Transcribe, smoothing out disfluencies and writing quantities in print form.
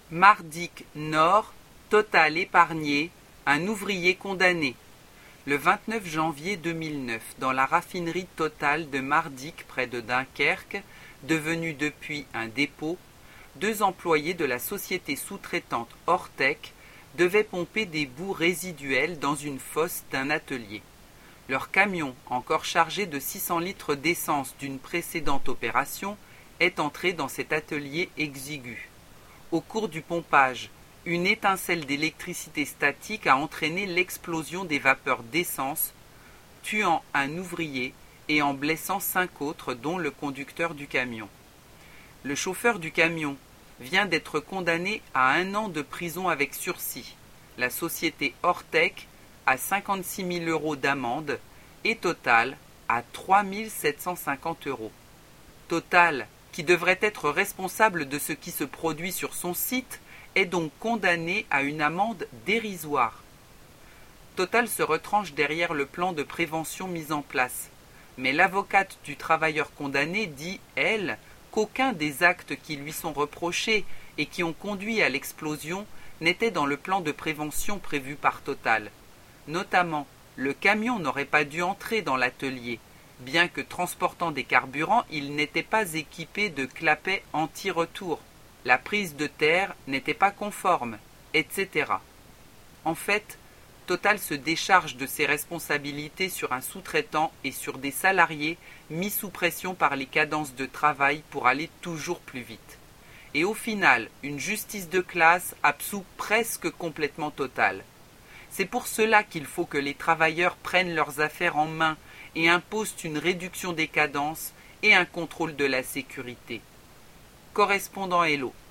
Mardic Nord, Total épargné, un ouvrier condamné. Le 29 janvier 2009, dans la raffinerie Total de Mardic près de Dunkerque, devenue depuis un dépôt, 2 employés de la société sous-traitante Ortec devaient pomper des boues résiduelles dans une fosse d'un atelier. Leur camion, encore chargé de 600 litres d'essence d'une précédente opération, est entré dans cet atelier exigu. Au cours du pompage, une étincelle d'électricité statique a entraîné l'explosion des vapeurs d'essence, tuant un ouvrier et en blessant 5 autres, dont le conducteur du camion. Le chauffeur du camion vient d'être condamné à 1 an de prison avec sursis. La société Ortec à 56 000 € d'amende et Total à 3 750 €. Total, qui devrait être responsable de ce qui se produit sur son site, est donc condamné à une amende dérisoire. Total se retranche derrière le plan de prévention mis en place, mais l'avocate du travailleur condamné dit, elle, qu'aucun des actes qui lui sont reprochés et qui ont conduit à l'explosion n'était dans le plan de prévention prévu par Total. Notamment, le camion n'aurait pas dû entrer dans l'atelier. Bien que transportant des carburants, il n'était pas équipé de clapets anti-retour. La prise de terre n'était pas conforme, etc. En fait, Total se décharge de ses responsabilités sur un sous-traitant et sur des salariés mis sous pression par les cadences de travail pour aller toujours plus vite. Et au final, une justice de classe absout presque complètement Total. C'est pour cela qu'il faut que les travailleurs prennent leurs affaires en main et imposent une réduction des cadences et un contrôle de la sécurité. Correspondant Hello.